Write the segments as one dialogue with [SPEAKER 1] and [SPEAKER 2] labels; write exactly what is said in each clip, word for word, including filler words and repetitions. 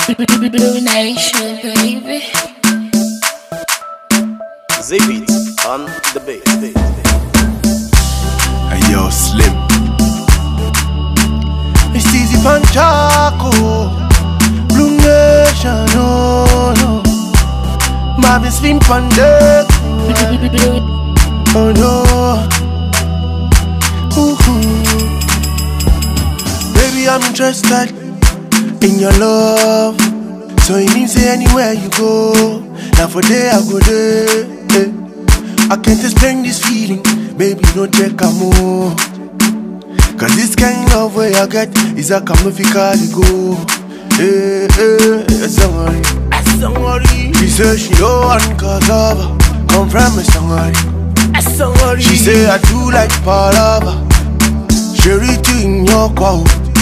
[SPEAKER 1] Blue Nation, baby.
[SPEAKER 2] Z-Beat on the bass.
[SPEAKER 3] Hey yo, Slim.
[SPEAKER 4] It's easy Panchaco. Blue Nation, no, no. Marvin Slim Pandek. Oh no. Ooh. Baby, I'm interested in your love. So it means say anywhere you go. Now for day I go there. Eh. I can't explain this feeling. Baby, don't take a move. Cause this kind of way I get is a camouflage go. Hey, hey, somebody, somebody. She say she don't want cause of her. Come from me, somebody, somebody. She say I do like palava. Chérie, tu ignores quoi?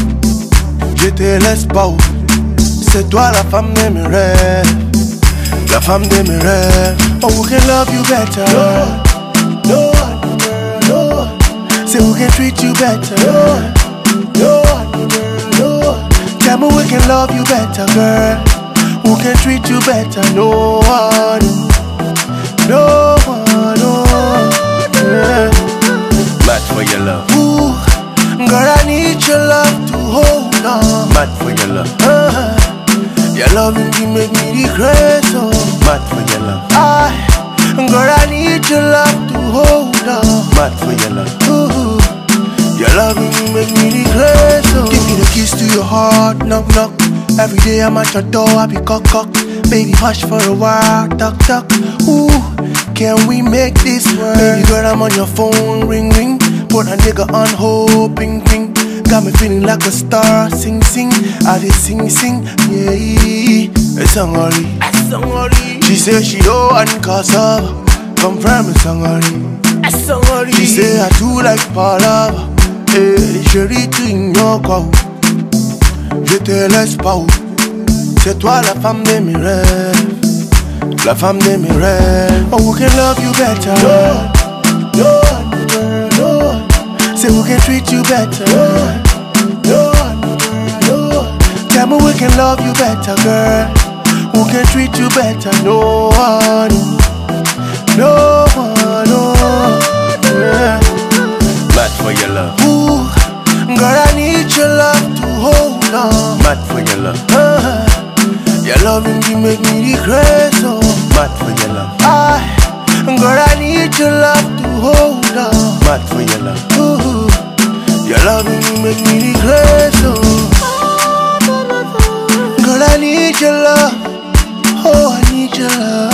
[SPEAKER 4] Je te laisse pas. C'est toi la femme de mes rêves. La femme de mes rêves. Oh, who can love you better? No, no one, no one. Say who can treat you better? No, no one, no one. Tell me who can love you better, girl. Who can treat you better? No one, no one, no one. Yeah.
[SPEAKER 3] Mad for your love.
[SPEAKER 4] Ooh, girl, I need your love to hold on.
[SPEAKER 3] Mad for your love.
[SPEAKER 4] Uh, your loving you make me regret, oh.
[SPEAKER 3] Mad for your love.
[SPEAKER 4] I, girl, I need your love to hold on.
[SPEAKER 3] Mad for your love.
[SPEAKER 4] Ooh, your loving you make me regret, oh. Give me the keys to your heart, knock knock. Every day I'm at your door, I be cock cock. Baby, hush for a while, tuck tuck. Ooh, can we make this work? Baby girl, I'm on your phone, ring ring. Put a nigga on hold, ping ping. Got me feeling like a star, sing sing. I did sing sing, yeah. It's somebody, somebody. She say she don't want cause of. Come from me, somebody, somebody. She say I do like palava. Hey, chérie, tu ignores quoi? Je te laisse pas. C'est toi la femme de mes rêves. La femme de mes rêves. Oh, who can love you better? No, no one, girl, no one. Say who can treat you better? No, no one, no one. Tell me who can love you better, girl. Who can treat you better? No one, no one, no one. Yeah.
[SPEAKER 3] Mad for your love.
[SPEAKER 4] Ooh, girl, I need your love to hold on.
[SPEAKER 3] Mad for your love.
[SPEAKER 4] Uh, your loving you make me regret, oh.
[SPEAKER 3] Mad for your love.
[SPEAKER 4] I, girl, I need your love to hold on.
[SPEAKER 3] Mad for your love.
[SPEAKER 4] Ooh, your loving you make me regret, oh. Girl, I need your love. Oh, I need your love.